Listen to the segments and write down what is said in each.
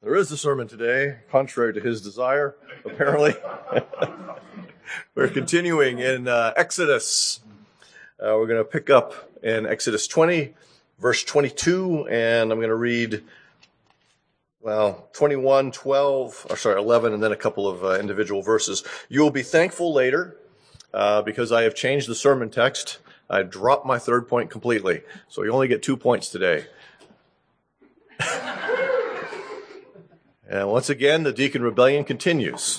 There is a sermon today, contrary to his desire, apparently. We're continuing in Exodus. We're going to pick up in Exodus 20, verse 22, and I'm going to read, 21, 11, and then a couple of individual verses. You will be thankful later because I have changed the sermon text. I dropped my third point completely, so you only get 2 points today. And once again, the deacon rebellion continues.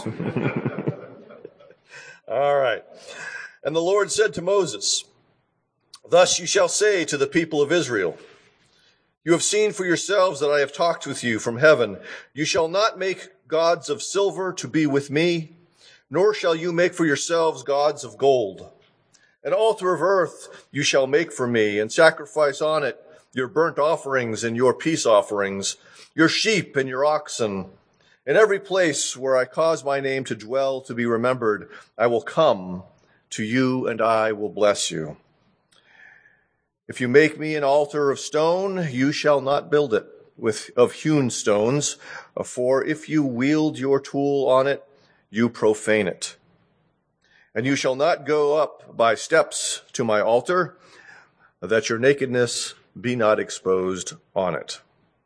All right. And the Lord said to Moses, "Thus you shall say to the people of Israel, you have seen for yourselves that I have talked with you from heaven. You shall not make gods of silver to be with me, nor shall you make for yourselves gods of gold. An altar of earth you shall make for me, and sacrifice on it your burnt offerings and your peace offerings, your sheep and your oxen. In every place where I cause my name to dwell to be remembered, I will come to you and I will bless you. If you make me an altar of stone, you shall not build it of hewn stones, for if you wield your tool on it, you profane it. And you shall not go up by steps to my altar, that your nakedness be not exposed on it.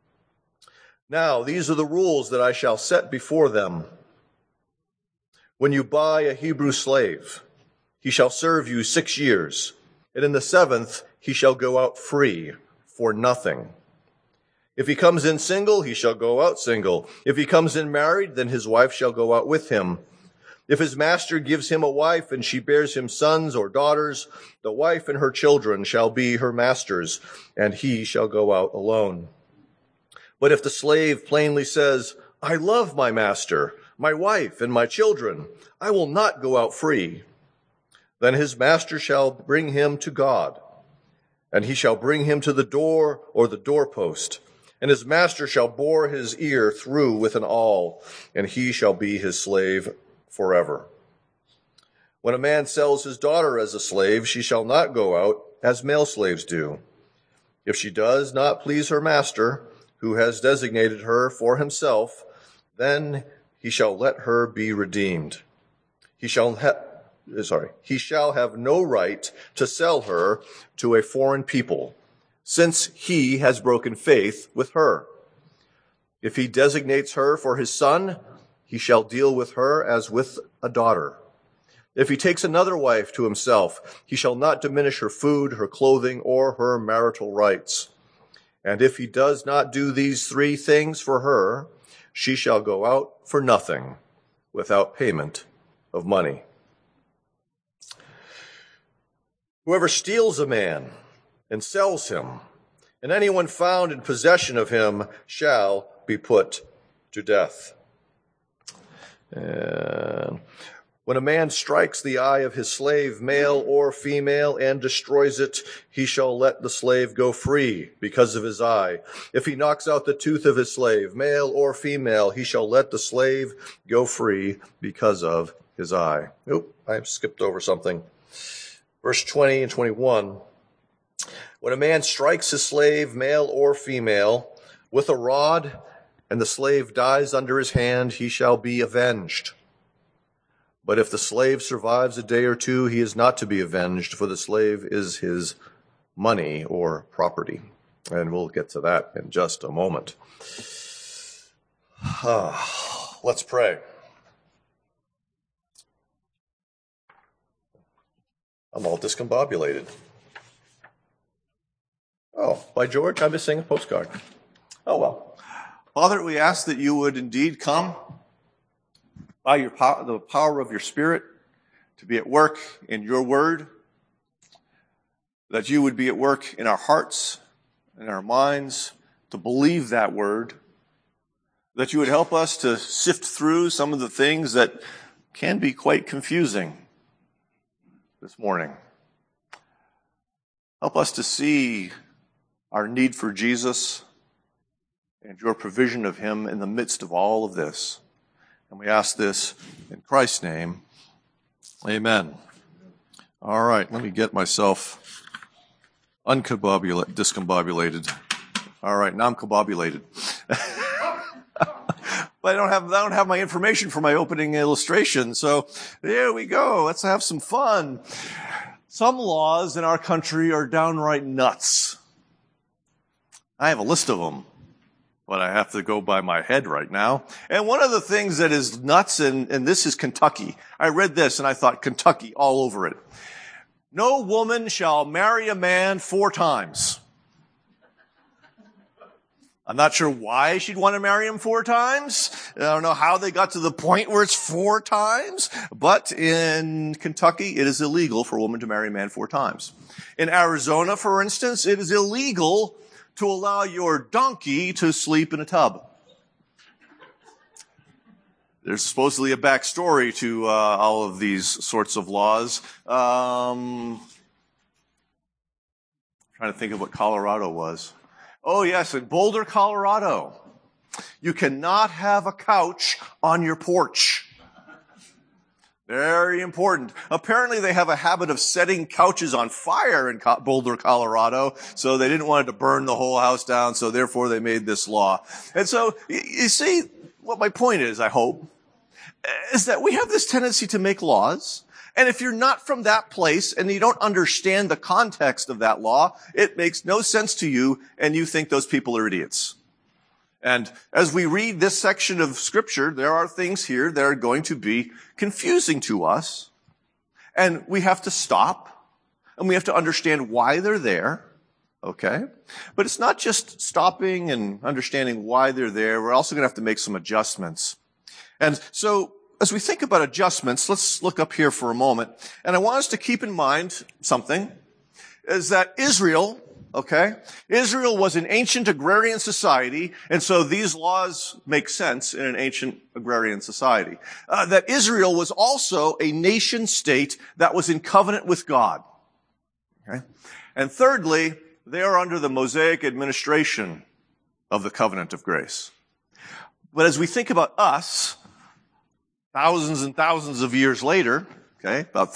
Now, these are the rules that I shall set before them. When you buy a Hebrew slave, he shall serve you 6 years, and in the 7th he shall go out free for nothing. If he comes in single, he shall go out single. If he comes in married, then his wife shall go out with him. If his master gives him a wife and she bears him sons or daughters, the wife and her children shall be her master's, and he shall go out alone. But if the slave plainly says, I love my master, my wife, and my children, I will not go out free, then his master shall bring him to God, and he shall bring him to the door or the doorpost, and his master shall bore his ear through with an awl, and he shall be his slave forever. When a man sells his daughter as a slave, she shall not go out as male slaves do. If she does not please her master, who has designated her for himself, then he shall let her be redeemed. He shall have no right to sell her to a foreign people, since he has broken faith with her. If he designates her for his son, he shall deal with her as with a daughter. If he takes another wife to himself, he shall not diminish her food, her clothing, or her marital rights. And if he does not do these 3 things for her, she shall go out for nothing, without payment of money. Whoever steals a man and sells him, and anyone found in possession of him shall be put to death. And when a man strikes the eye of his slave, male or female, and destroys it, he shall let the slave go free because of his eye. If he knocks out the tooth of his slave, male or female, he shall let the slave go free because of his eye. I skipped over something. Verse 20 and 21. When a man strikes his slave, male or female, with a rod, and the slave dies under his hand, he shall be avenged. But if the slave survives a day or 2, he is not to be avenged, for the slave is his money or property. And we'll get to that in just a moment. Let's pray. I'm all discombobulated. Oh, by George, I'm missing a postcard. Oh, well. Father, we ask that you would indeed come by the power of your Spirit to be at work in your word, that you would be at work in our hearts and our minds to believe that word, that you would help us to sift through some of the things that can be quite confusing this morning. Help us to see our need for Jesus and your provision of him in the midst of all of this. And we ask this in Christ's name. Amen. All right, let me get myself discombobulated. All right, now I'm combobulated. But I don't have my information for my opening illustration. So there we go. Let's have some fun. Some laws in our country are downright nuts. I have a list of them, but I have to go by my head right now. And one of the things that is nuts, and this is Kentucky. I read this and I thought Kentucky all over it. No woman shall marry a man 4 times. I'm not sure why she'd want to marry him 4 times. I don't know how they got to the point where it's 4 times. But in Kentucky, it is illegal for a woman to marry a man 4 times. In Arizona, for instance, it is illegal to allow your donkey to sleep in a tub. There's supposedly a backstory to all of these sorts of laws. Trying to think of what Colorado was. Oh, yes, in Boulder, Colorado, you cannot have a couch on your porch. Very important. Apparently, they have a habit of setting couches on fire in Boulder, Colorado, so they didn't want it to burn the whole house down, so therefore they made this law. And so, you see, what my point is, I hope, is that we have this tendency to make laws. And if you're not from that place and you don't understand the context of that law, it makes no sense to you and you think those people are idiots. And as we read this section of Scripture, there are things here that are going to be confusing to us. And we have to stop and we have to understand why they're there. Okay? But it's not just stopping and understanding why they're there. We're also going to have to make some adjustments. And so, as we think about adjustments, let's look up here for a moment. And I want us to keep in mind something, is that Israel was an ancient agrarian society, and so these laws make sense in an ancient agrarian society. That Israel was also a nation state that was in covenant with God. Okay? And thirdly, they are under the Mosaic administration of the covenant of grace. But as we think about us, thousands and thousands of years later, okay, about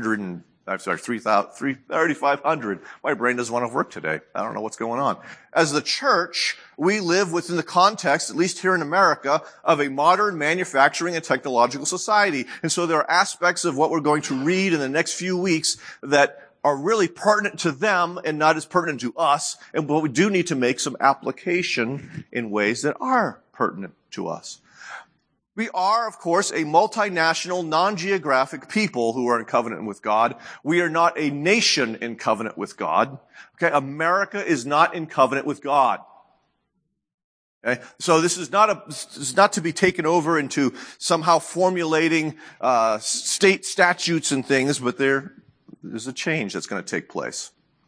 3,500. My brain doesn't want to work today. I don't know what's going on. As the church, we live within the context, at least here in America, of a modern manufacturing and technological society. And so there are aspects of what we're going to read in the next few weeks that are really pertinent to them and not as pertinent to us. And but we do need to make some application in ways that are pertinent to us. We are, of course, a multinational, non-geographic people who are in covenant with God. We are not a nation in covenant with God. Okay, America is not in covenant with God. Okay, so this is not to be taken over into somehow formulating state statutes and things, but there's a change that's going to take place.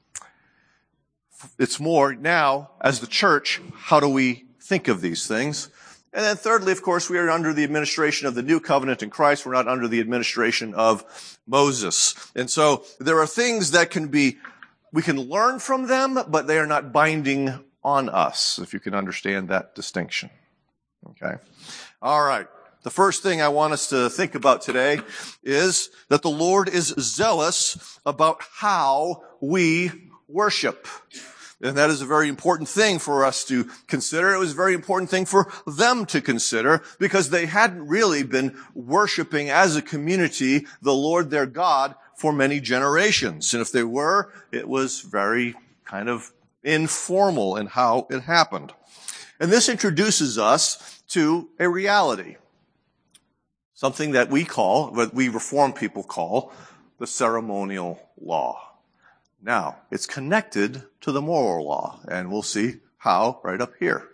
It's more now, as the church, how do we think of these things? And then thirdly, of course, we are under the administration of the new covenant in Christ. We're not under the administration of Moses. And so there are things that we can learn from them, but they are not binding on us, if you can understand that distinction. Okay? All right. The first thing I want us to think about today is that the Lord is zealous about how we worship. And that is a very important thing for us to consider. It was a very important thing for them to consider because they hadn't really been worshiping as a community the Lord their God for many generations. And if they were, it was very kind of informal in how it happened. And this introduces us to a reality. Something that what we Reformed people call the ceremonial law. Now, it's connected to the moral law, and we'll see how right up here.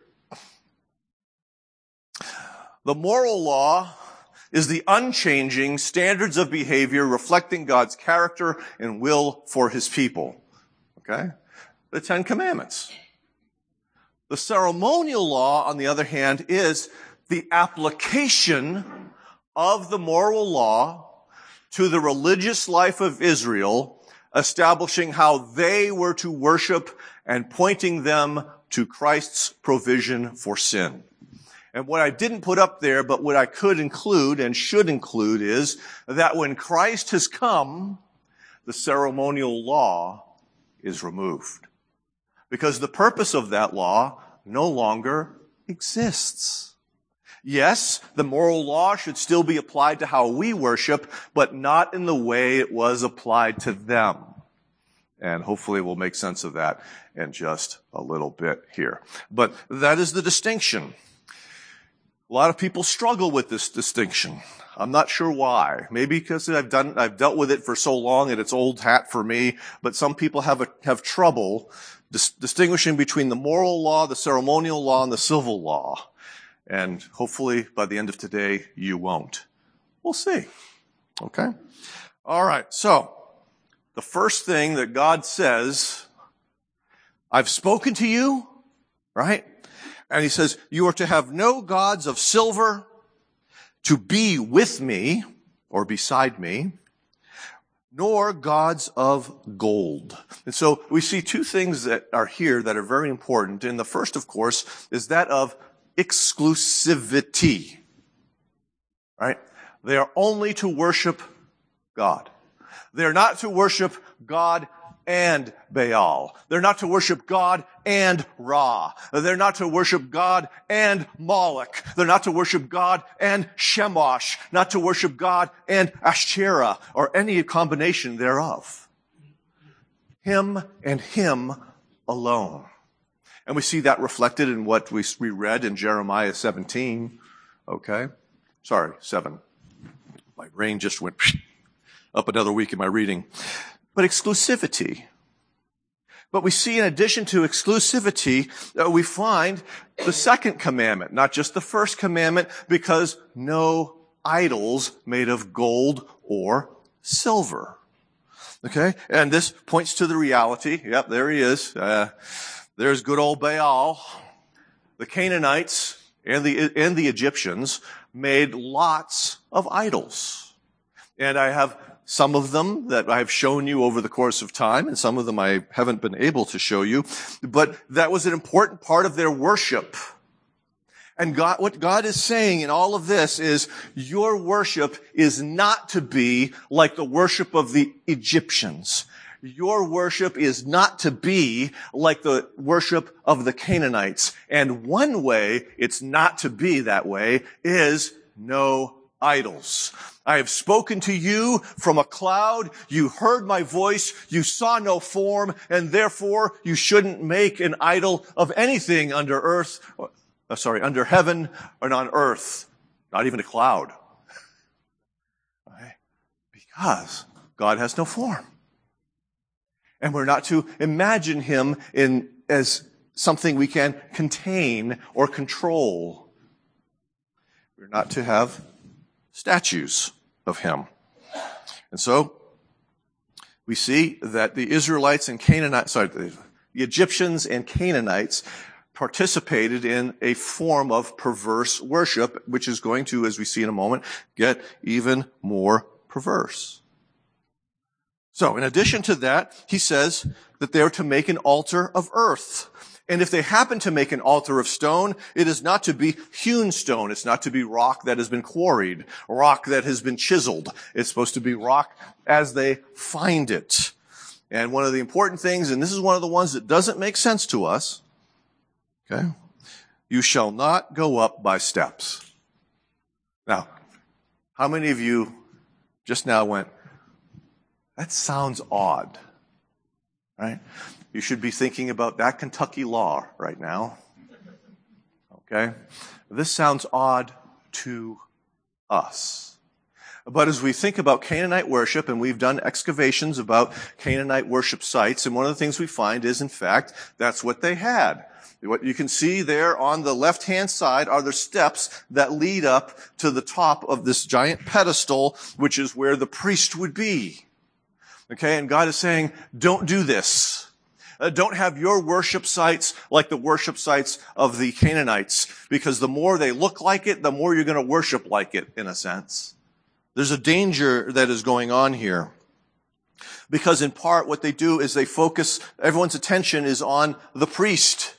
The moral law is the unchanging standards of behavior reflecting God's character and will for his people. Okay? The 10 Commandments. The ceremonial law, on the other hand, is the application of the moral law to the religious life of Israel, establishing how they were to worship and pointing them to Christ's provision for sin. And what I didn't put up there, but what I could include and should include is that when Christ has come, the ceremonial law is removed. Because the purpose of that law no longer exists. Yes, the moral law should still be applied to how we worship, but not in the way it was applied to them. And hopefully we'll make sense of that in just a little bit here. But that is the distinction. A lot of people struggle with this distinction. I'm not sure why. Maybe because I've dealt with it for so long and it's old hat for me, but some people have trouble distinguishing between the moral law, the ceremonial law, and the civil law. And hopefully by the end of today, you won't. We'll see. Okay? All right. So, the first thing that God says, I've spoken to you, right? And he says, you are to have no gods of silver to be with me or beside me, nor gods of gold. And so we see two things that are here that are very important. And the first, of course, is that of exclusivity, right? They are only to worship God. They're not to worship God and Baal. They're not to worship God and Ra. They're not to worship God and Moloch. They're not to worship God and Shemosh. Not to worship God and Asherah or any combination thereof. Him and Him alone. And we see that reflected in what we read in Jeremiah 17. Okay? Sorry, 7. My brain just went up another week in my reading. But exclusivity. But we see in addition to exclusivity, we find the second commandment, not just the first commandment, because no idols made of gold or silver. Okay? And this points to the reality. Yep, there he is. There's good old Baal. The Canaanites and the Egyptians made lots of idols. And I have some of them that I have shown you over the course of time, and some of them I haven't been able to show you. But that was an important part of their worship. And what God is saying in all of this is, your worship is not to be like the worship of the Egyptians. Your worship is not to be like the worship of the Canaanites. And one way it's not to be that way is no idols. I have spoken to you from a cloud. You heard my voice. You saw no form, and therefore you shouldn't make an idol of anything under heaven and on earth. Not even a cloud. Okay? Because God has no form. And we're not to imagine him as something we can contain or control. We're not to have statues of him. And so, we see that the Egyptians and Canaanites participated in a form of perverse worship, which is going to, as we see in a moment, get even more perverse. So, in addition to that, he says that they're to make an altar of earth. And if they happen to make an altar of stone, it is not to be hewn stone. It's not to be rock that has been quarried, rock that has been chiseled. It's supposed to be rock as they find it. And one of the important things, and this is one of the ones that doesn't make sense to us, okay? You shall not go up by steps. Now, how many of you just now went, that sounds odd, right? You should be thinking about that Kentucky law right now. Okay? This sounds odd to us. But as we think about Canaanite worship, and we've done excavations about Canaanite worship sites, and one of the things we find is, in fact, that's what they had. What you can see there on the left-hand side are the steps that lead up to the top of this giant pedestal, which is where the priest would be. Okay? And God is saying, don't do this. Don't have your worship sites like the worship sites of the Canaanites, because the more they look like it, the more you're going to worship like it, in a sense. There's a danger that is going on here. Because in part what they do is they focus, everyone's attention is on the priest,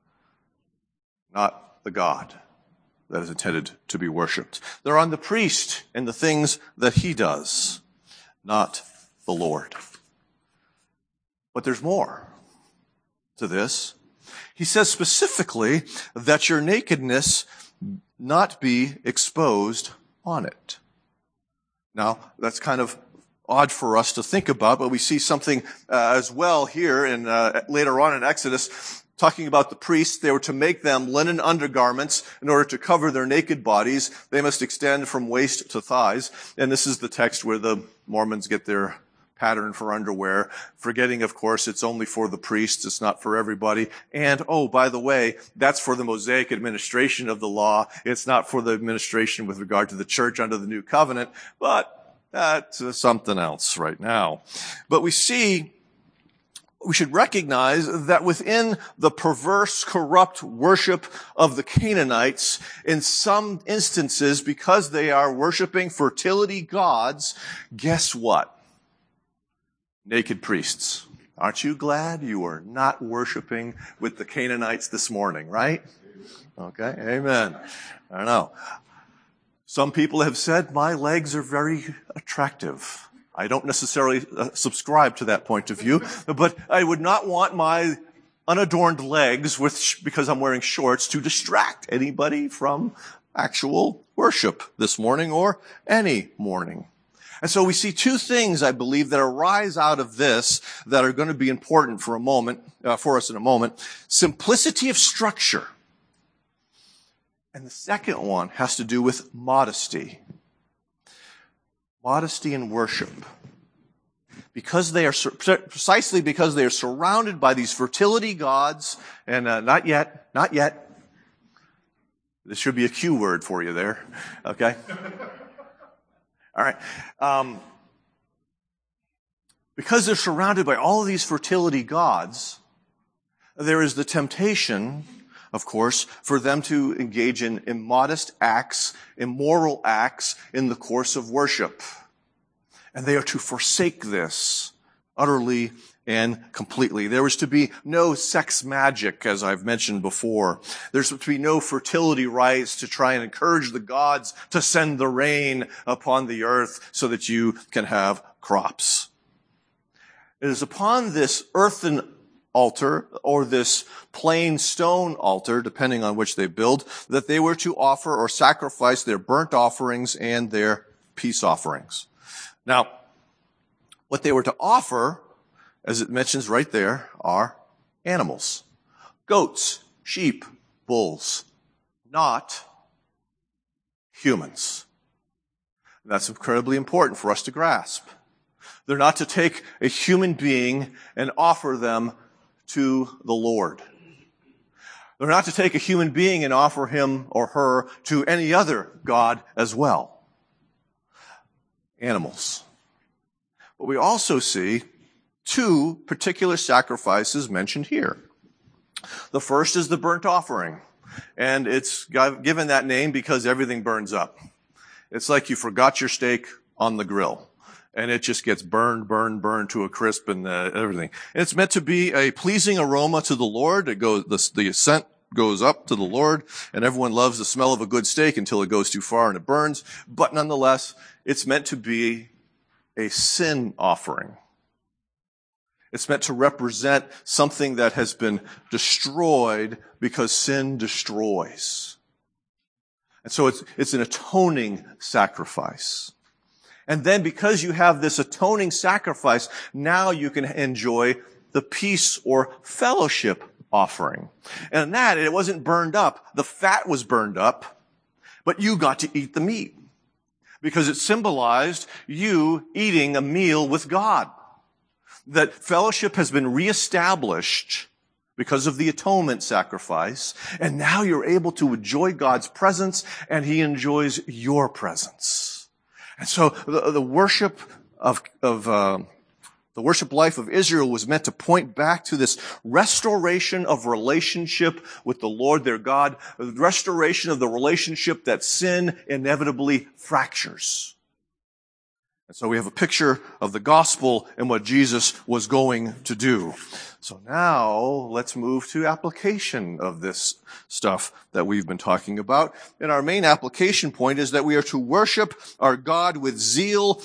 not the God that is intended to be worshipped. They're on the priest and the things that he does, not the Lord. But there's more to this. He says specifically that your nakedness not be exposed on it. Now, that's kind of odd for us to think about, but we see something as well here in later on in Exodus, talking about the priests. They were to make them linen undergarments in order to cover their naked bodies. They must extend from waist to thighs. And this is the text where the Mormons get their pattern for underwear, forgetting, of course, it's only for the priests. It's not for everybody. And, oh, by the way, that's for the Mosaic administration of the law. It's not for the administration with regard to the church under the new covenant, but that's something else right now. But we should recognize that within the perverse, corrupt worship of the Canaanites, in some instances, because they are worshiping fertility gods, guess what? Naked priests. Aren't you glad you are not worshiping with the Canaanites this morning, right? Okay, amen. I don't know. Some people have said my legs are very attractive. I don't necessarily subscribe to that point of view, but I would not want my unadorned legs because I'm wearing shorts to distract anybody from actual worship this morning or any morning. And so we see two things, I believe, that arise out of this that are going to be important for us in a moment. Simplicity of structure. And the second one has to do with modesty. Modesty in worship. Precisely because they are surrounded by these fertility gods, and not yet. This should be a cue word for you there, okay? All right. Because they're surrounded by all of these fertility gods, there is the temptation, of course, for them to engage in immodest acts, immoral acts in the course of worship. And they are to forsake this utterly and completely. There was to be no sex magic, as I've mentioned before. There's to be no fertility rites to try and encourage the gods to send the rain upon the earth so that you can have crops. It is upon this earthen altar, or this plain stone altar, depending on which they build, that they were to offer or sacrifice their burnt offerings and their peace offerings. Now, what they were to offer, as it mentions right there, are animals. Goats, sheep, bulls, not humans. That's incredibly important for us to grasp. They're not to take a human being and offer them to the Lord. They're not to take a human being and offer him or her to any other god as well. Animals. But we also see two particular sacrifices mentioned here. The first is the burnt offering, and it's given that name because everything burns up. It's like you forgot your steak on the grill, and it just gets burned to a crisp and everything. And it's meant to be a pleasing aroma to the Lord. The scent goes up to the Lord, and everyone loves the smell of a good steak until it goes too far and it burns. But nonetheless, it's meant to be a sin offering. It's meant to represent something that has been destroyed because sin destroys. And so it's an atoning sacrifice. And then because you have this atoning sacrifice, now you can enjoy the peace or fellowship offering. And in that, it wasn't burned up. The fat was burned up, but you got to eat the meat because it symbolized you eating a meal with God. That fellowship has been reestablished because of the atonement sacrifice, and now you're able to enjoy God's presence, and He enjoys your presence. And so the worship the worship life of Israel was meant to point back to this restoration of relationship with the Lord their God, the restoration of the relationship that sin inevitably fractures. And so we have a picture of the gospel and what Jesus was going to do. So now let's move to application of this stuff that we've been talking about. And our main application point is that we are to worship our God with zeal,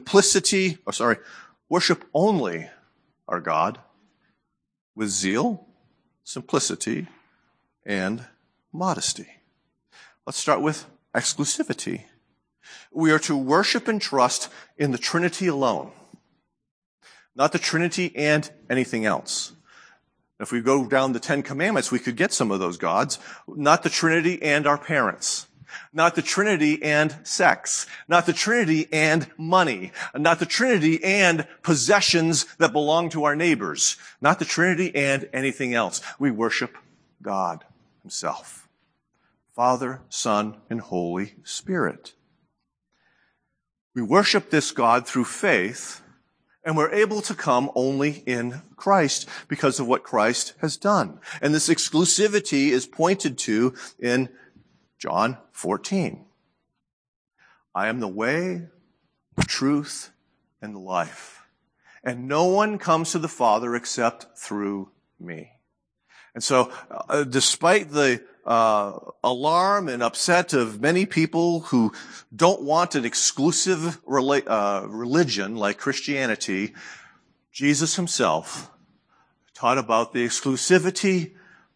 worship only our God with zeal, simplicity, and modesty. Let's start with exclusivity. We are to worship and trust in the Trinity alone, not the Trinity and anything else. If we go down the Ten Commandments, we could get some of those gods. Not the Trinity and our parents. Not the Trinity and sex. Not the Trinity and money. Not the Trinity and possessions that belong to our neighbors. Not the Trinity and anything else. We worship God himself. Father, Son, and Holy Spirit. We worship this God through faith, and we're able to come only in Christ because of what Christ has done. And this exclusivity is pointed to in John 14. I am the way, the truth, and the life. And no one comes to the Father except through me. And so, despite the alarm and upset of many people who don't want an exclusive religion like Christianity, Jesus himself taught about the exclusivity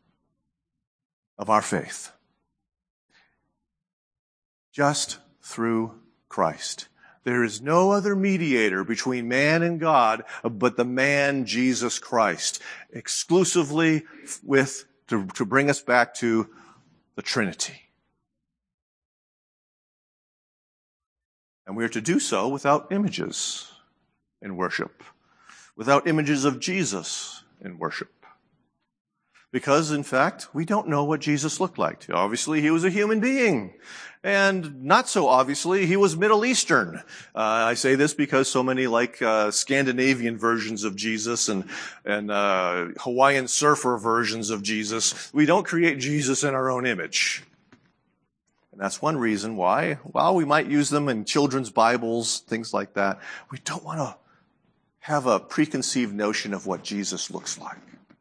of our faith. Just through Christ. There is no other mediator between man and God but the man Jesus Christ, exclusively to bring us back to the Trinity. And we are to do so without images in worship, without images of Jesus in worship. Because, in fact, we don't know what Jesus looked like. Obviously, he was a human being. And not so obviously, he was Middle Eastern. I say this because so many like Scandinavian versions of Jesus and Hawaiian surfer versions of Jesus. We don't create Jesus in our own image. And that's one reason why, while we might use them in children's Bibles, things like that, we don't want to have a preconceived notion of what Jesus looks like.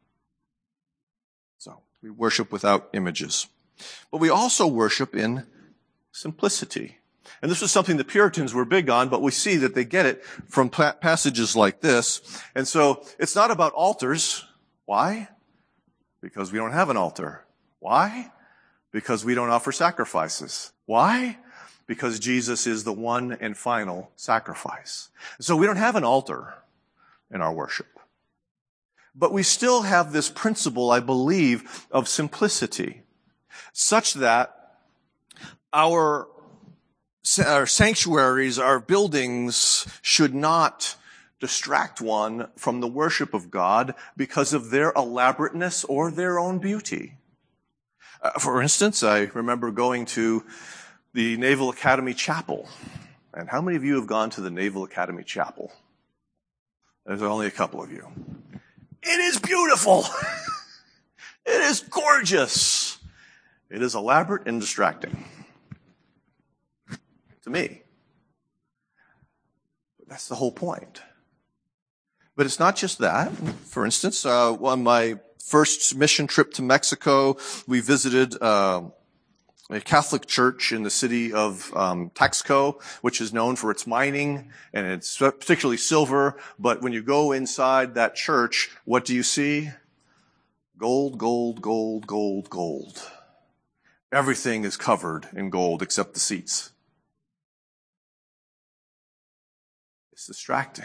So we worship without images. But we also worship in simplicity. And this was something the Puritans were big on, but we see that they get it from passages like this. And so it's not about altars. Why? Because we don't have an altar. Why? Because we don't offer sacrifices. Why? Because Jesus is the one and final sacrifice. So we don't have an altar in our worship. But we still have this principle, I believe, of simplicity, such that our sanctuaries, our buildings should not distract one from the worship of God because of their elaborateness or their own beauty. For instance, I remember going to the Naval Academy Chapel. And how many of you have gone to the Naval Academy Chapel? There's only a couple of you. It is beautiful. It is gorgeous. It is elaborate and distracting. To me. But that's the whole point. But it's not just that. For instance, on my first mission trip to Mexico, we visited a Catholic church in the city of Taxco, which is known for its mining, and it's particularly silver. But when you go inside that church, what do you see? Gold, gold, gold, gold, gold. Everything is covered in gold except the seats. It's distracting.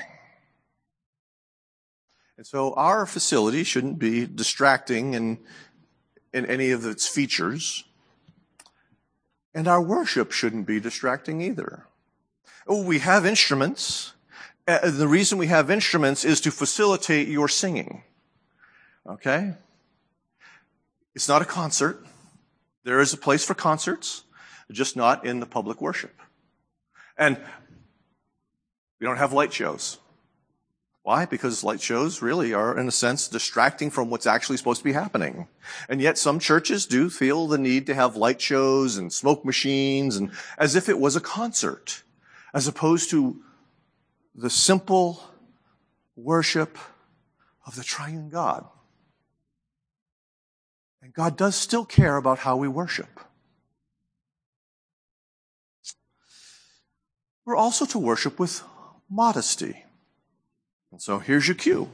And so our facility shouldn't be distracting in any of its features. And our worship shouldn't be distracting either. Oh, we have instruments. The reason we have instruments is to facilitate your singing. Okay? It's not a concert. There is a place for concerts, just not in the public worship. And we don't have light shows. Why? Because light shows really are, in a sense, distracting from what's actually supposed to be happening. And yet some churches do feel the need to have light shows and smoke machines, and as if it was a concert, as opposed to the simple worship of the triune God. And God does still care about how we worship. We're also to worship with modesty. And so here's your cue.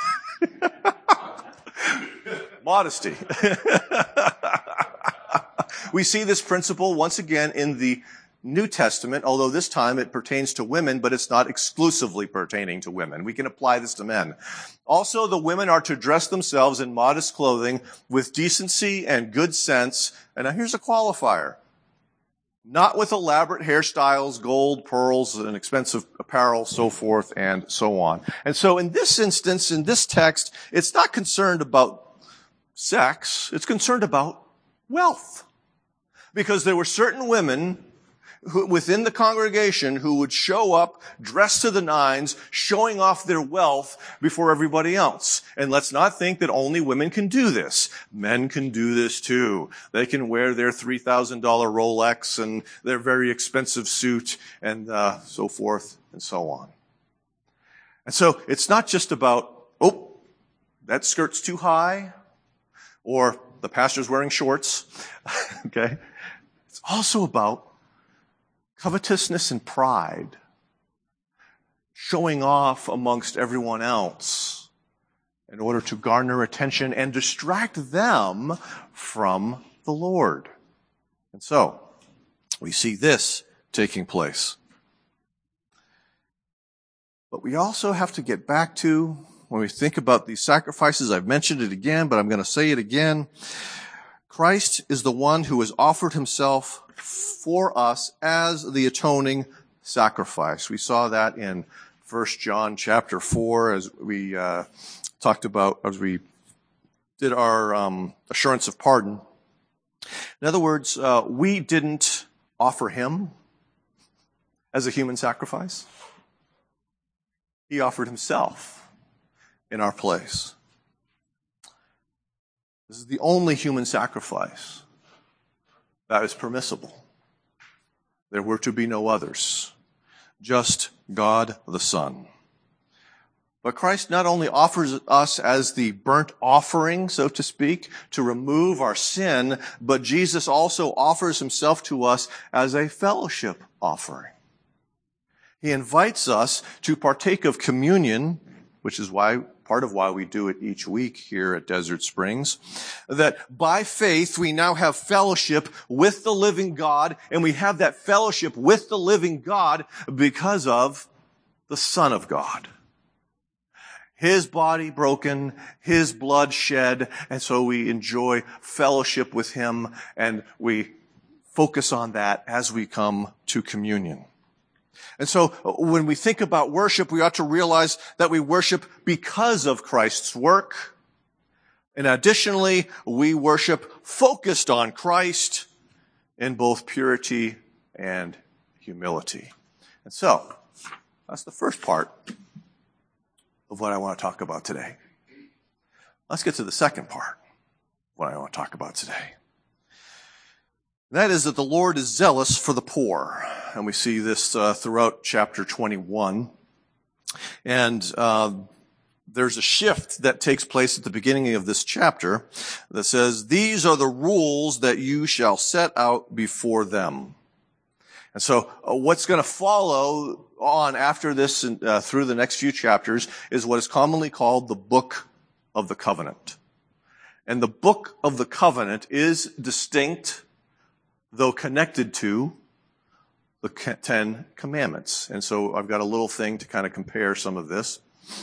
Modesty. We see this principle once again in the New Testament, although this time it pertains to women, but it's not exclusively pertaining to women. We can apply this to men. Also, the women are to dress themselves in modest clothing with decency and good sense. And now here's a qualifier. Not with elaborate hairstyles, gold, pearls, and expensive apparel, so forth and so on. And so in this instance, in this text, it's not concerned about sex. It's concerned about wealth. Because there were certain women within the congregation who would show up dressed to the nines, showing off their wealth before everybody else. And let's not think that only women can do this. Men can do this too. They can wear their $3,000 Rolex and their very expensive suit and so forth and so on. And so it's not just about, oh, that skirt's too high, or the pastor's wearing shorts. Okay? It's also about covetousness and pride, showing off amongst everyone else in order to garner attention and distract them from the Lord. And so, we see this taking place. But we also have to get back to, when we think about these sacrifices, I've mentioned it again, but I'm going to say it again. Christ is the one who has offered himself for us as the atoning sacrifice. We saw that in 1 John chapter 4 as we talked about, as we did our assurance of pardon. In other words, we didn't offer him as a human sacrifice. He offered himself in our place. This is the only human sacrifice that is permissible. There were to be no others, just God the Son. But Christ not only offers us as the burnt offering, so to speak, to remove our sin, but Jesus also offers himself to us as a fellowship offering. He invites us to partake of communion, which is part of why we do it each week here at Desert Springs, that by faith we now have fellowship with the living God, and we have that fellowship with the living God because of the Son of God. His body broken, his blood shed, and so we enjoy fellowship with him, and we focus on that as we come to communion. And so when we think about worship, we ought to realize that we worship because of Christ's work. And additionally, we worship focused on Christ in both purity and humility. And so, that's the first part of what I want to talk about today. Let's get to the second part of what I want to talk about today. That is that the Lord is zealous for the poor. And we see this throughout chapter 21. And there's a shift that takes place at the beginning of this chapter that says, "These are the rules that you shall set out before them." And so what's going to follow on after this and through the next few chapters is what is commonly called the Book of the Covenant. And the Book of the Covenant is distinct, though connected to the 10 Commandments. And so I've got a little thing to kind of compare some of this.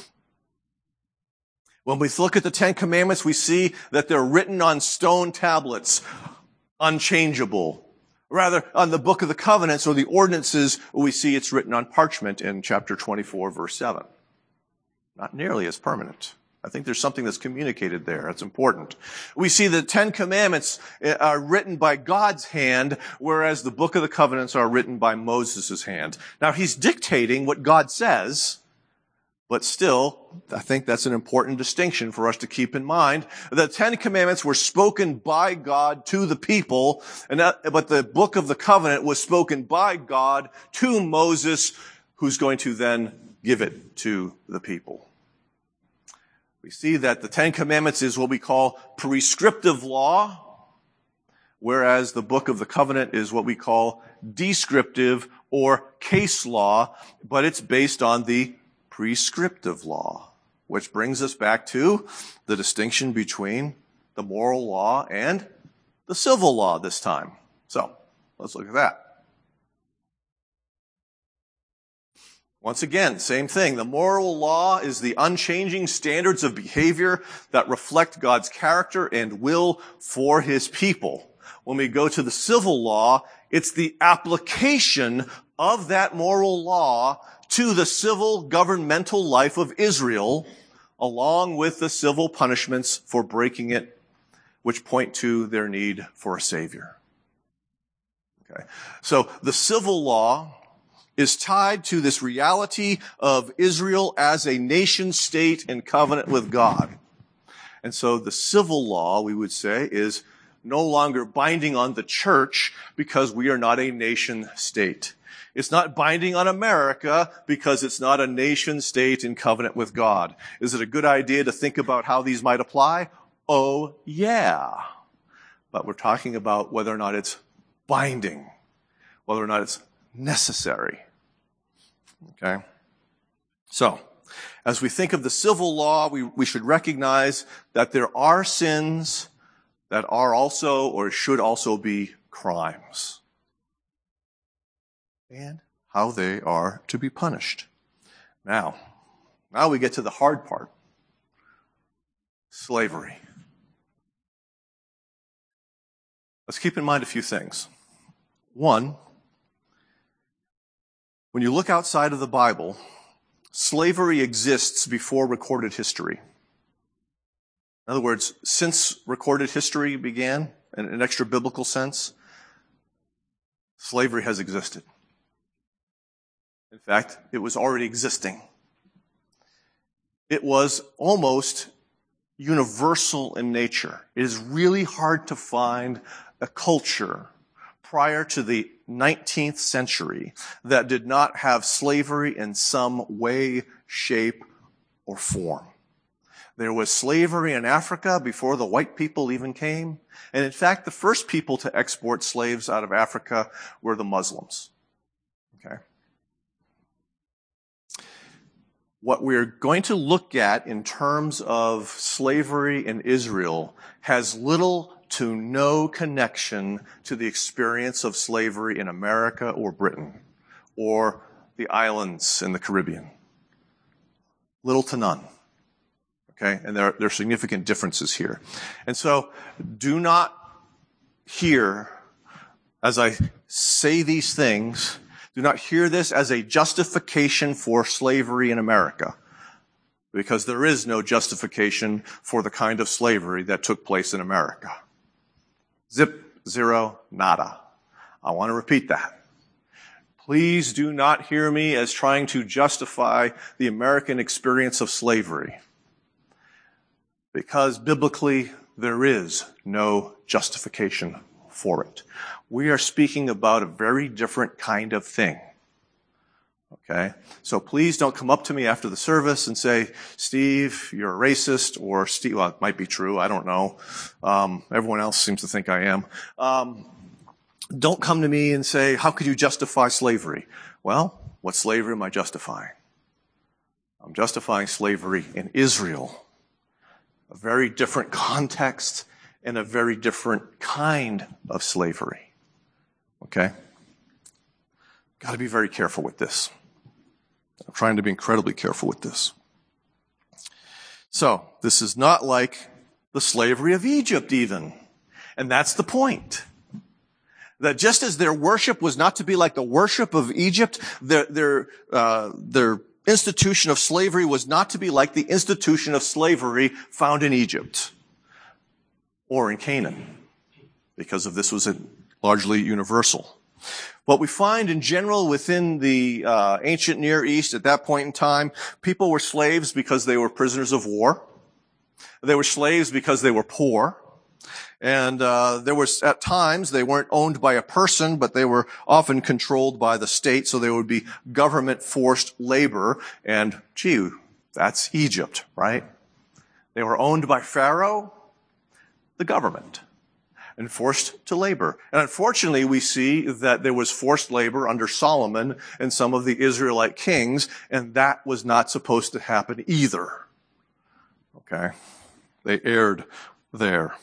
When we look at the 10 Commandments, we see that they're written on stone tablets, unchangeable. Rather, on the Book of the Covenants or the ordinances, we see it's written on parchment in chapter 24, verse 7. Not nearly as permanent. I think there's something that's communicated there. That's important. We see the 10 Commandments are written by God's hand, whereas the Book of the Covenants are written by Moses' hand. Now, he's dictating what God says, but still, I think that's an important distinction for us to keep in mind. The 10 Commandments were spoken by God to the people, but the Book of the Covenant was spoken by God to Moses, who's going to then give it to the people. We see that the 10 Commandments is what we call prescriptive law, whereas the Book of the Covenant is what we call descriptive or case law, but it's based on the prescriptive law, which brings us back to the distinction between the moral law and the civil law this time. So, let's look at that. Once again, same thing. The moral law is the unchanging standards of behavior that reflect God's character and will for his people. When we go to the civil law, it's the application of that moral law to the civil governmental life of Israel, along with the civil punishments for breaking it, which point to their need for a Savior. Okay. So the civil law is tied to this reality of Israel as a nation state in covenant with God. And so the civil law, we would say, is no longer binding on the church because we are not a nation state. It's not binding on America because it's not a nation state in covenant with God. Is it a good idea to think about how these might apply? Oh, yeah. But we're talking about whether or not it's binding, whether or not it's necessary. Okay? So, as we think of the civil law, we should recognize that there are sins that are also or should also be crimes, and how they are to be punished. Now we get to the hard part. Slavery. Let's keep in mind a few things. One, when you look outside of the Bible, slavery exists before recorded history. In other words, since recorded history began, in an extra biblical sense, slavery has existed. In fact, it was already existing. It was almost universal in nature. It is really hard to find a culture prior to the 19th century that did not have slavery in some way, shape, or form. There was slavery in Africa before the white people even came. And in fact, the first people to export slaves out of Africa were the Muslims. Okay. What we're going to look at in terms of slavery in Israel has little to no connection to the experience of slavery in America or Britain or the islands in the Caribbean. Little to none. Okay? And there are significant differences here. And so do not hear, as I say these things, do not hear this as a justification for slavery in America, because there is no justification for the kind of slavery that took place in America. Zip, zero, nada. I want to repeat that. Please do not hear me as trying to justify the American experience of slavery, because biblically there is no justification for it. We are speaking about a very different kind of thing. Okay? So please don't come up to me after the service and say, Steve, you're a racist, or Steve, well, it might be true, I don't know. Everyone else seems to think I am. Don't come to me and say, how could you justify slavery? Well, what slavery am I justifying? I'm justifying slavery in Israel. A very different context and a very different kind of slavery. Okay? Got to be very careful with this. I'm trying to be incredibly careful with this. So, this is not like the slavery of Egypt even. And that's the point. That just as their worship was not to be like the worship of Egypt, their institution of slavery was not to be like the institution of slavery found in Egypt or in Canaan, because of this was largely universal. What we find in general within the ancient Near East at that point in time, people were slaves because they were prisoners of war. They were slaves because they were poor. And there was, at times, they weren't owned by a person, but they were often controlled by the state, so there would be government-forced labor. And, gee, that's Egypt, right? They were owned by Pharaoh, the government, and forced to labor. And unfortunately, we see that there was forced labor under Solomon and some of the Israelite kings, and that was not supposed to happen either. Okay? They erred there.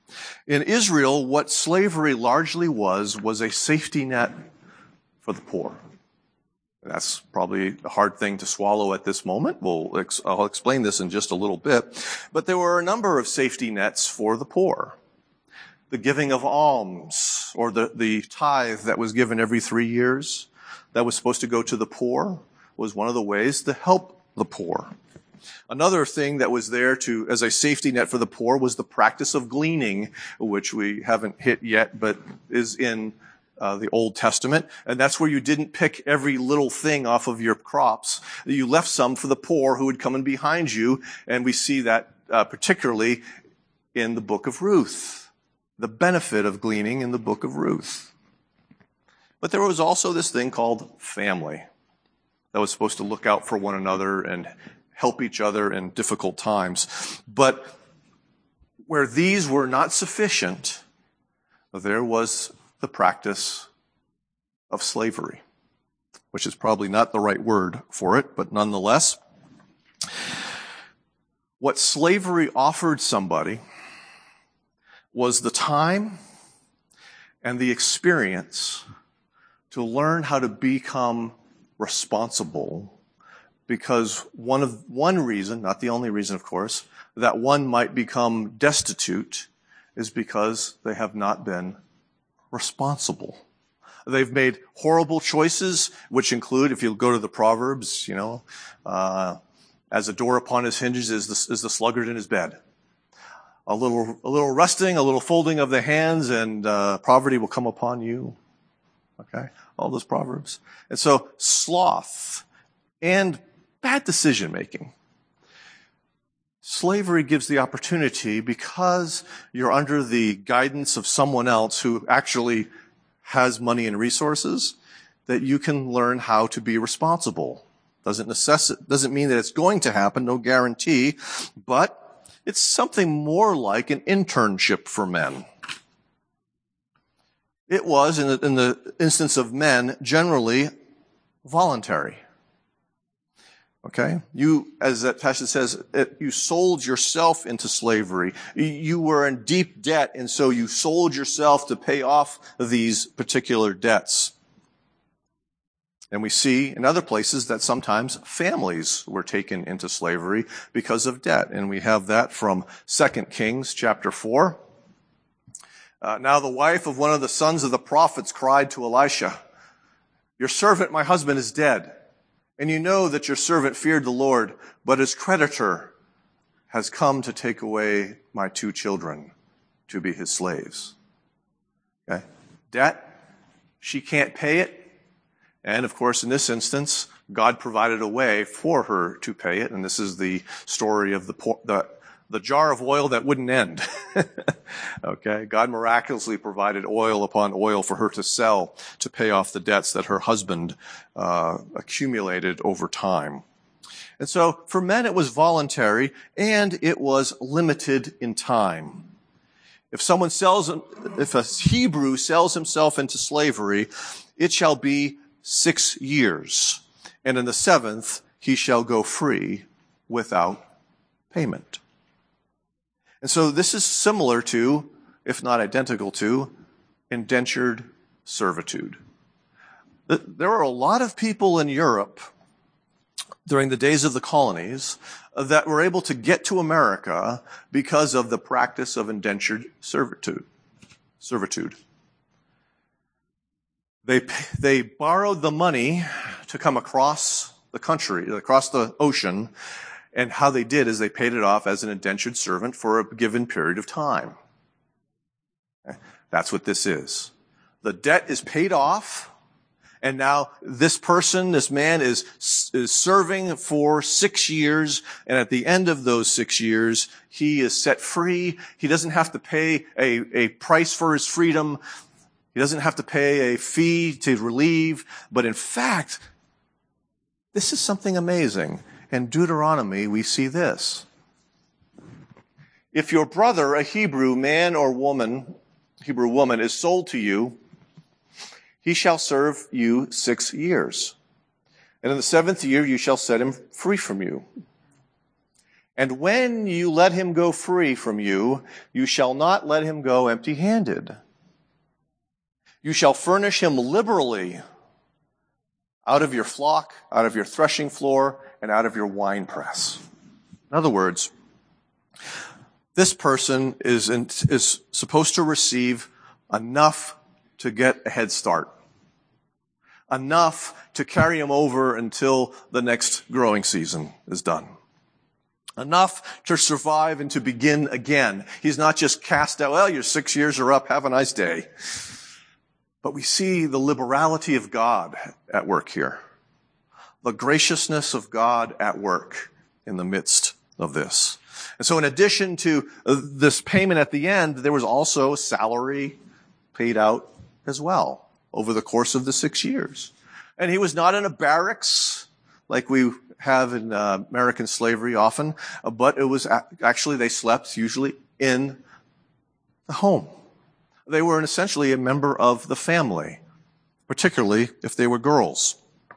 In Israel, what slavery largely was a safety net for the poor. That's probably a hard thing to swallow at this moment. I'll explain this in just a little bit. But there were a number of safety nets for the poor. The giving of alms, or the tithe that was given every 3 years, that was supposed to go to the poor, was one of the ways to help the poor. Another thing that was there as a safety net for the poor was the practice of gleaning, which we haven't hit yet, but is in the Old Testament. And that's where you didn't pick every little thing off of your crops. You left some for the poor who would come in behind you. And we see that particularly in the book of Ruth, the benefit of gleaning in the book of Ruth. But there was also this thing called family that was supposed to look out for one another and help each other in difficult times. But where these were not sufficient, there was the practice of slavery, which is probably not the right word for it, but nonetheless, what slavery offered somebody was the time and the experience to learn how to become responsible, because one reason, not the only reason, of course, that one might become destitute is because they have not been responsible. They've made horrible choices, which include, if you go to the Proverbs, as a door upon his hinges is the sluggard in his bed. A little resting, a little folding of the hands, and poverty will come upon you. Okay? All those Proverbs. And so, sloth and bad decision making. Slavery gives the opportunity, because you're under the guidance of someone else who actually has money and resources, that you can learn how to be responsible. Doesn't mean that it's going to happen, no guarantee, but it's something more like an internship for men. It was, in the instance of men, generally voluntary. Okay? You, as that passage says, you sold yourself into slavery. You were in deep debt, and so you sold yourself to pay off these particular debts. And we see in other places that sometimes families were taken into slavery because of debt. And we have that from 2 Kings chapter 4. Now the wife of one of the sons of the prophets cried to Elisha, "Your servant, my husband, is dead. And you know that your servant feared the Lord, but his creditor has come to take away my 2 children to be his slaves." Okay? Debt, she can't pay it. And of course, in this instance, God provided a way for her to pay it. And this is the story of the jar of oil that wouldn't end. Okay? God miraculously provided oil upon oil for her to sell to pay off the debts that her husband accumulated over time. And so for men it was voluntary, and it was limited in time. If a Hebrew sells himself into slavery, it shall be 6 years, and in the 7th he shall go free without payment. And so this is similar to, if not identical to, indentured servitude. There were a lot of people in Europe during the days of the colonies that were able to get to America because of the practice of indentured servitude. They borrowed the money to come across the country, across the ocean, and how they did is they paid it off as an indentured servant for a given period of time. That's what this is. The debt is paid off, and now this man is serving for 6 years, and at the end of those 6 years, he is set free. He doesn't have to pay a price for his freedom. He doesn't have to pay a fee to relieve. But in fact, this is something amazing. In Deuteronomy, we see this. If your brother, a Hebrew man or woman, is sold to you, he shall serve you 6 years. And in the 7th year, you shall set him free from you. And when you let him go free from you, you shall not let him go empty-handed. You shall furnish him liberally out of your flock, out of your threshing floor, and out of your winepress. In other words, this person is supposed to receive enough to get a head start, enough to carry him over until the next growing season is done, enough to survive and to begin again. He's not just cast out, well, your 6 years are up, have a nice day. But we see the liberality of God at work here, the graciousness of God at work in the midst of this. And so in addition to this payment at the end, there was also salary paid out as well over the course of the 6 years. And he was not in a barracks like we have in American slavery often, but it was actually they slept usually in the home. They were essentially a member of the family, particularly if they were girls.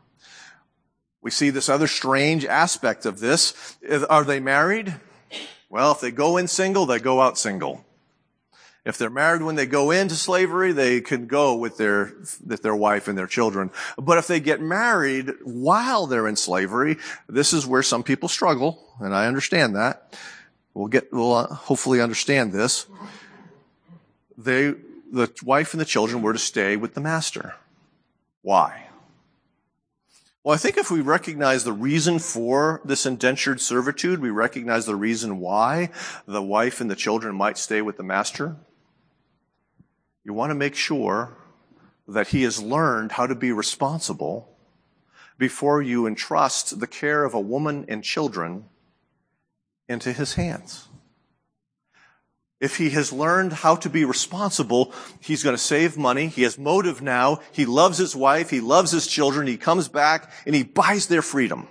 We see this other strange aspect of this. Are they married? Well, if they go in single, they go out single. If they're married when they go into slavery, they can go with their wife and their children. But if they get married while they're in slavery, this is where some people struggle, and I understand that. We'll hopefully understand this. The wife and the children were to stay with the master. Why? Well, I think if we recognize the reason for this indentured servitude, we recognize the reason why the wife and the children might stay with the master. You want to make sure that he has learned how to be responsible before you entrust the care of a woman and children into his hands. If he has learned how to be responsible, he's going to save money. He has motive now. He loves his wife. He loves his children. He comes back and he buys their freedom.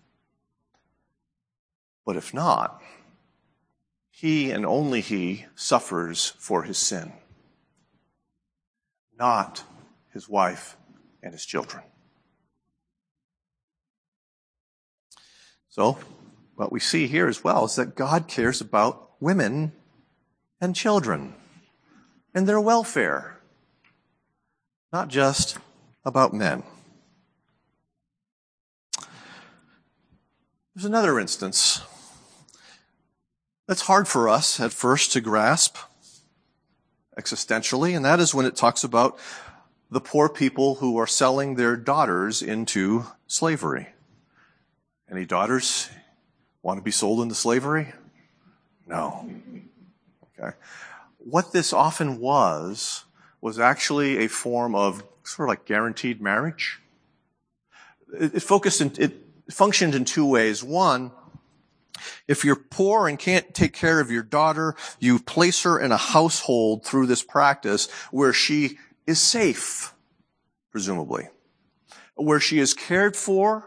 But if not, he and only he suffers for his sin, not his wife and his children. So, what we see here as well is that God cares about women and children and their welfare, not just about men. There's another instance that's hard for us at first to grasp existentially, and that is when it talks about the poor people who are selling their daughters into slavery. Any daughters want to be sold into slavery? No. Okay. What this often was actually a form of sort of like guaranteed marriage. It functioned in two ways. One, if you're poor and can't take care of your daughter, you place her in a household through this practice where she is safe, presumably, where she is cared for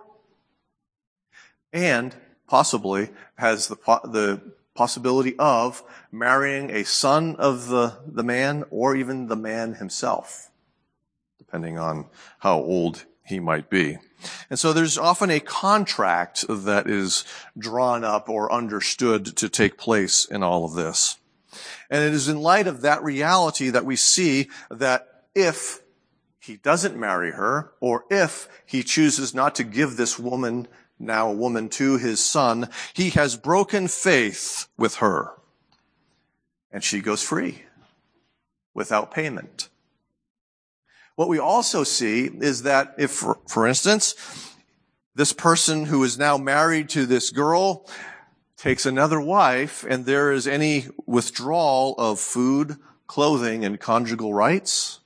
and possibly has the possibility of marrying a son of the man or even the man himself, depending on how old he might be. And so there's often a contract that is drawn up or understood to take place in all of this. And it is in light of that reality that we see that if he doesn't marry her, or if he chooses not to give this woman, now a woman, to his son, he has broken faith with her. And she goes free without payment. What we also see is that if, for instance, this person who is now married to this girl takes another wife and there is any withdrawal of food, clothing, and conjugal rights,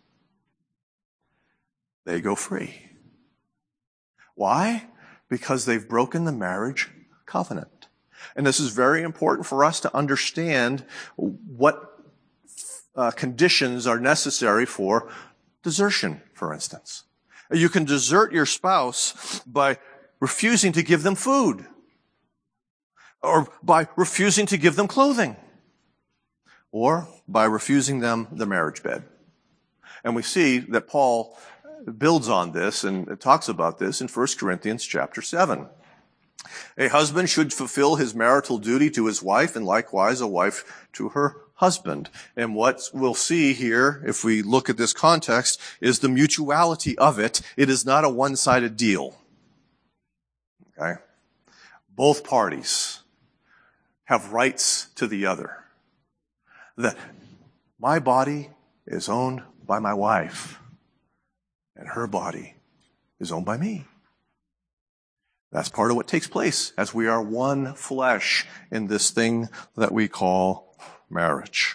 they go free. Why? Because they've broken the marriage covenant. And this is very important for us to understand what conditions are necessary for desertion, for instance. You can desert your spouse by refusing to give them food, or by refusing to give them clothing, or by refusing them the marriage bed. And we see that Paul builds on this and talks about this in 1 Corinthians chapter 7. A husband should fulfill his marital duty to his wife, and likewise a wife to her husband. And what we'll see here, if we look at this context, is the mutuality of it. It is not a one-sided deal. Okay? Both parties have rights to the other. That my body is owned by my wife, and her body is owned by me. That's part of what takes place as we are one flesh in this thing that we call marriage.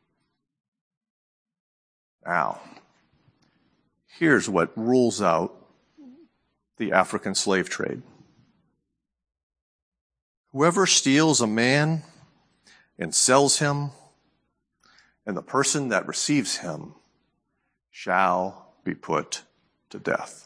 Now, here's what rules out the African slave trade. Whoever steals a man and sells him, and the person that receives him shall be put to death.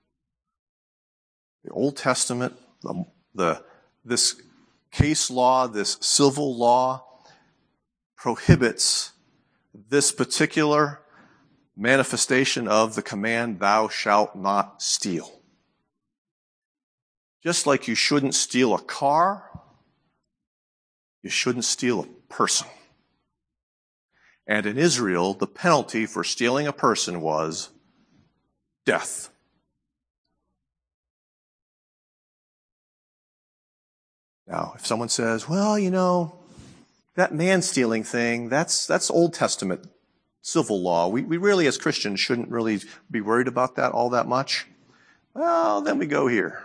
The Old Testament, this case law, this civil law, prohibits this particular manifestation of the command, thou shalt not steal. Just like you shouldn't steal a car, you shouldn't steal a person. And in Israel, the penalty for stealing a person was death. Now, if someone says, well, that man-stealing thing, that's Old Testament civil law. We really, as Christians, shouldn't really be worried about that all that much. Well, then we go here.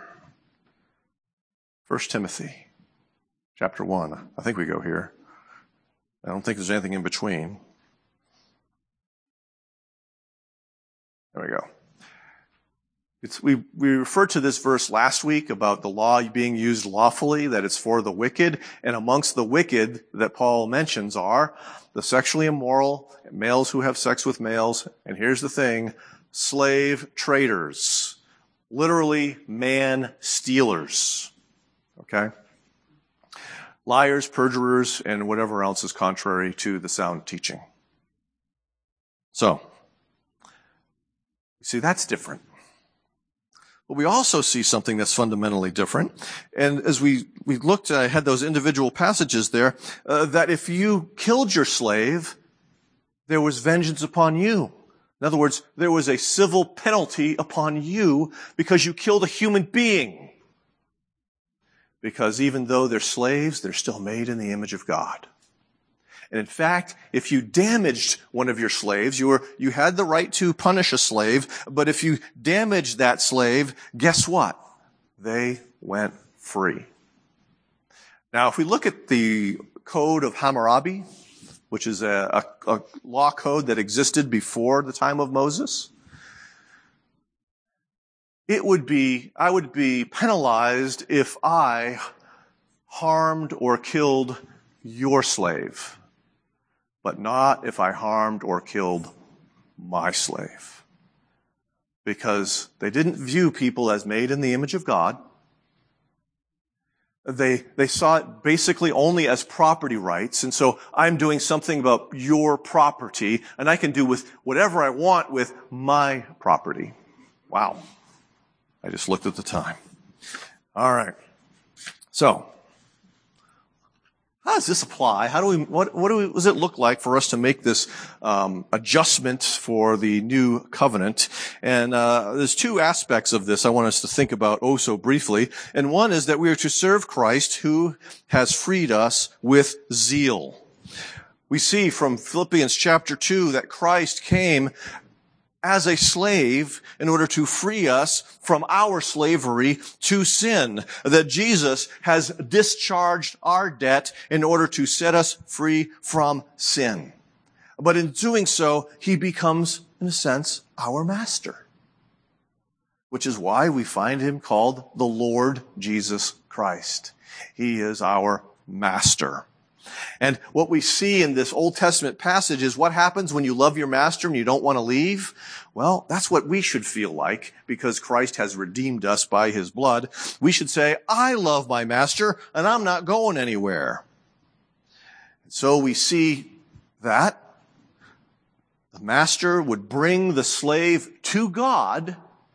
1 Timothy chapter 1. I think we go here. I don't think there's anything in between. There we go. We referred to this verse last week about the law being used lawfully, that it's for the wicked. And amongst the wicked that Paul mentions are the sexually immoral, males who have sex with males, and here's the thing, slave traders. Literally man stealers. Okay? Liars, perjurers, and whatever else is contrary to the sound teaching. So, you see, that's different. But we also see something that's fundamentally different. And as we looked, I had those individual passages there, that if you killed your slave, there was vengeance upon you. In other words, there was a civil penalty upon you because you killed a human being. Because even though they're slaves, they're still made in the image of God. And in fact, if you damaged one of your slaves, you had the right to punish a slave, but if you damaged that slave, guess what? They went free. Now, if we look at the Code of Hammurabi, which is a law code that existed before the time of Moses, I would be penalized if I harmed or killed your slave, but not if I harmed or killed my slave. Because they didn't view people as made in the image of God. They saw it basically only as property rights, and so I'm doing something about your property, and I can do with whatever I want with my property. Wow. I just looked at the time. All right. So, how does this apply? What does it look like for us to make this adjustment for the new covenant? And there's two aspects of this I want us to think about so briefly. And one is that we are to serve Christ who has freed us with zeal. We see from Philippians chapter 2 that Christ came as a slave in order to free us from our slavery to sin. That Jesus has discharged our debt in order to set us free from sin. But in doing so, he becomes, in a sense, our master. Which is why we find him called the Lord Jesus Christ. He is our master. And what we see in this Old Testament passage is what happens when you love your master and you don't want to leave. Well, that's what we should feel like because Christ has redeemed us by his blood. We should say, I love my master and I'm not going anywhere. So we see that the master would bring the slave to God.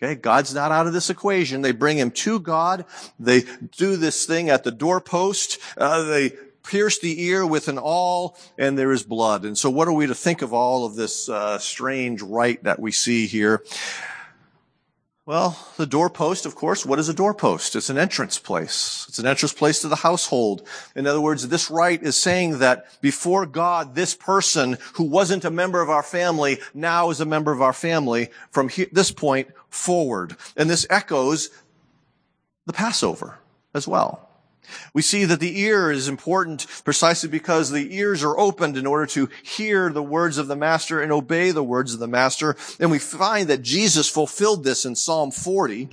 Okay, God's not out of this equation. They bring him to God. They do this thing at the doorpost. They pierce the ear with an awl, and there is blood. And so what are we to think of all of this strange rite that we see here? Well, the doorpost, of course, what is a doorpost? It's an entrance place. It's an entrance place to the household. In other words, this rite is saying that before God, this person who wasn't a member of our family now is a member of our family from this point forward. And this echoes the Passover as well. We see that the ear is important precisely because the ears are opened in order to hear the words of the Master and obey the words of the Master. And we find that Jesus fulfilled this in Psalm 40.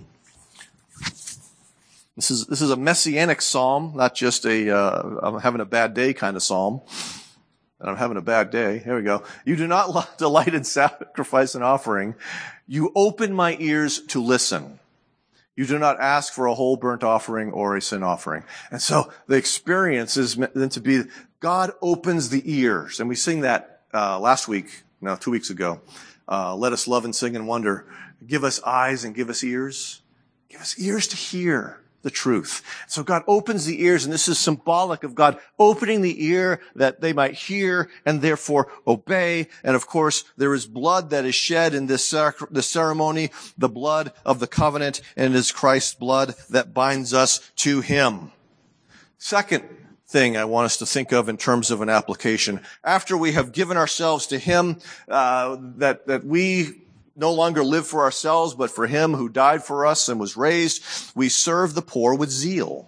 This is a messianic psalm, not just I'm having a bad day kind of psalm. And I'm having a bad day. Here we go. You do not delight in sacrifice and offering. You open my ears to listen. You do not ask for a whole burnt offering or a sin offering. And so the experience is meant to be, God opens the ears. And we sing that 2 weeks ago. Let us love and sing and wonder. Give us eyes and give us ears. Give us ears to hear the truth. So God opens the ears, and this is symbolic of God opening the ear that they might hear and therefore obey. And of course, there is blood that is shed in this ceremony, the blood of the covenant, and it is Christ's blood that binds us to him. Second thing I want us to think of in terms of an application. After we have given ourselves to him, that we no longer live for ourselves, but for him who died for us and was raised, we serve the poor with zeal.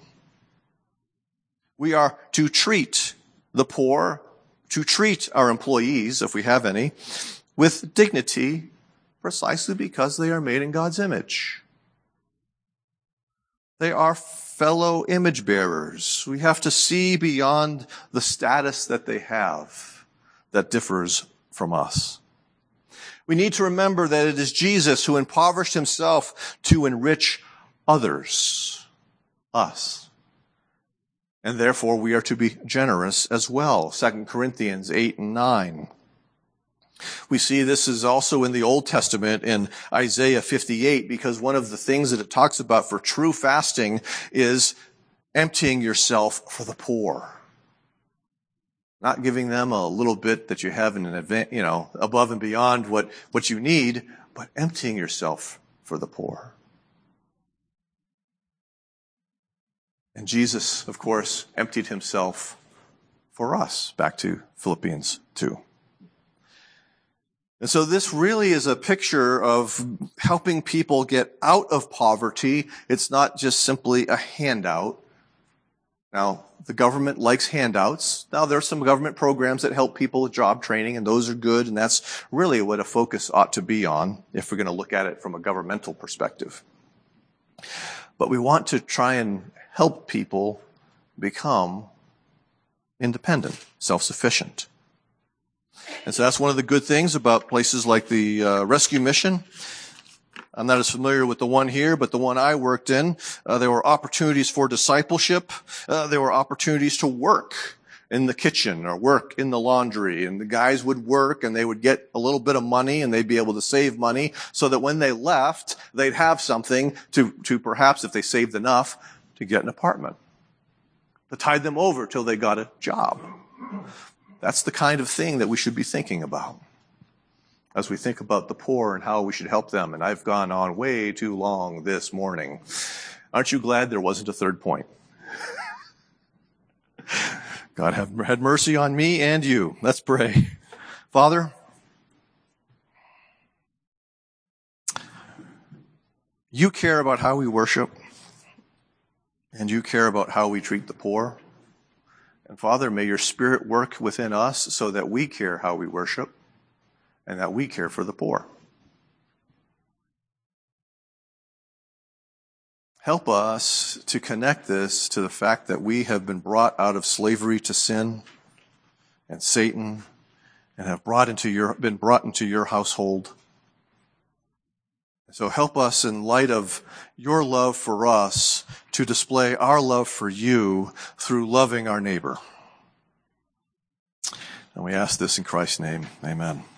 We are to treat the poor, to treat our employees, if we have any, with dignity, precisely because they are made in God's image. They are fellow image bearers. We have to see beyond the status that they have that differs from us. We need to remember that it is Jesus who impoverished himself to enrich others, us. And therefore we are to be generous as well. 2 Corinthians 8 and 9. We see this is also in the Old Testament in Isaiah 58, because one of the things that it talks about for true fasting is emptying yourself for the poor. Not giving them a little bit that you have in advance, above and beyond what you need, but emptying yourself for the poor. And Jesus, of course, emptied himself for us. Back to Philippians 2. And so this really is a picture of helping people get out of poverty. It's not just simply a handout. Now, the government likes handouts. Now, there are some government programs that help people with job training, and those are good, and that's really what a focus ought to be on if we're going to look at it from a governmental perspective. But we want to try and help people become independent, self-sufficient. And so that's one of the good things about places like the Rescue Mission. I'm not as familiar with the one here, but the one I worked in, there were opportunities for discipleship. There were opportunities to work in the kitchen or work in the laundry. And the guys would work and they would get a little bit of money and they'd be able to save money so that when they left, they'd have something to perhaps, if they saved enough, to get an apartment. To tide them over till they got a job. That's the kind of thing that we should be thinking about as we think about the poor and how we should help them. And I've gone on way too long this morning. Aren't you glad there wasn't a third point? God have had mercy on me and you. Let's pray. Father, you care about how we worship, and you care about how we treat the poor. And Father, may your Spirit work within us so that we care how we worship and that we care for the poor. Help us to connect this to the fact that we have been brought out of slavery to sin and Satan and have been brought into your household. So help us in light of your love for us to display our love for you through loving our neighbor. And we ask this in Christ's name. Amen.